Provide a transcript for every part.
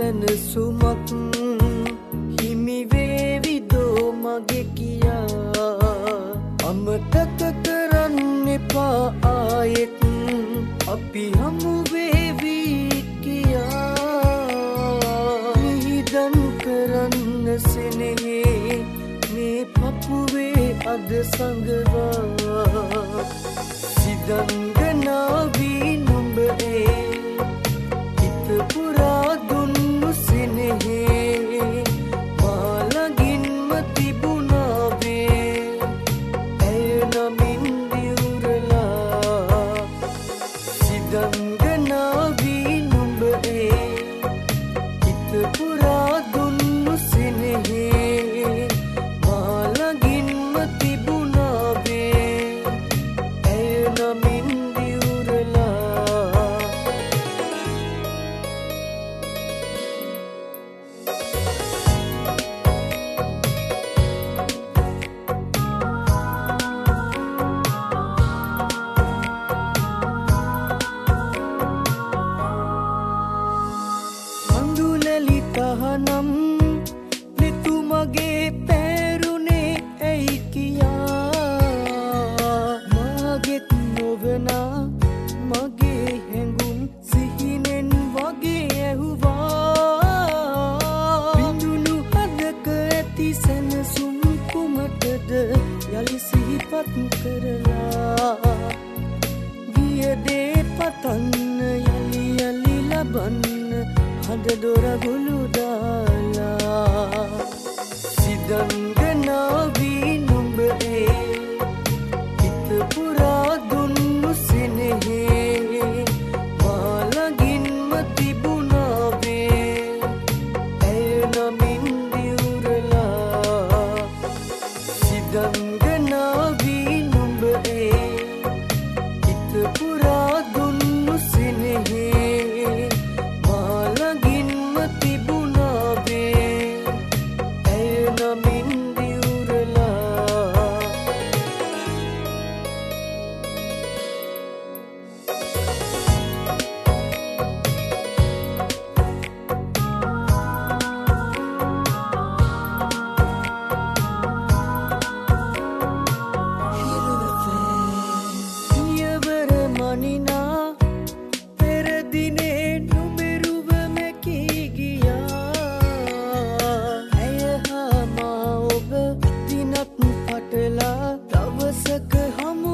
සැනසුමක් හිමි වේවි දෝ මගේ කියා අමතක කරන්න එපා ආයෙත් අපි හමු වේවි කියා නිදන් කරන්න සෙනෙහේ මේ පපුවේ අද සංගවා සිදංගනාවී නුඹේ හිත පුරා දුන්නු සෙනෙහේ මාළඟින්ම තිබුණාවේ ඇය නමින් දිවුරලා සිදංගනාවී නුඹේ හිත පුරා දුන්නු සෙනෙහේ මාළඟින්ම තිබුණාවේ ඇය නමින් දිවුරලා හඳුලලි තහනම් ලිතු මගේ පැරුණේ ඇයි කියා මාගෙත් නොවනා මගේ හැඟුම් සිහිනෙන් වගේ ඇහුවා බිඳුණු හදක ඇති සැනසුම් කුමටද යලි සිහිපත් කරලා ගියදේ පතන්න යලි යලි ලබන්න හද දොරගුළු දාලා සිදංගනාවී නුඹේ හිත පුරා දුන්නු සෙනෙහේ මාළඟින්ම තිබුණාවේ ඇය නමින් දිවුරලා සිදංගනාවී නුඹේ හිත පුරා දුන්නු සෙනෙහේ මාළඟින්ම තිබුණාවේ ඇය නමින් දිවුරලා පියවර මනිනා පෙර දිනේ නුඹරුව මැකී ගියා ඇය හා මා ඔබ දිනක් පටලා දවසක හමු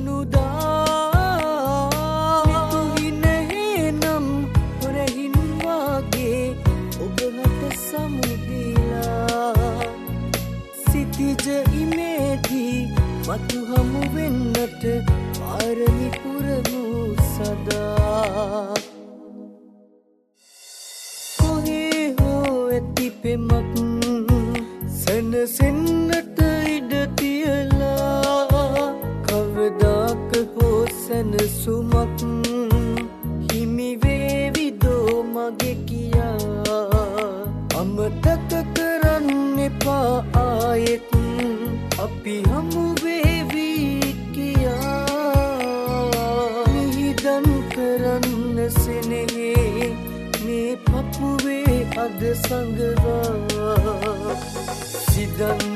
වුණුදා හිතුහිනේ නම් හොරහින් වාගේ ඔබ හට සමුදීලා සිතිජ ඉමේදී මතු හමු වෙන්නට පාරමි පුරමු සදා කොහේ හෝ ඇති පෙමක් සැනසෙන්නට ඉඩ තියලා කවදාක හෝ සැනසුමක් හිමි වේවි දෝ මගේ කියා අමතක කරන්න එපා ආයෙත් අපි හමු වේවි කියා නිදන් කරන්න සෙනෙහේ මේ පපුවේ අද සංගවා සිදං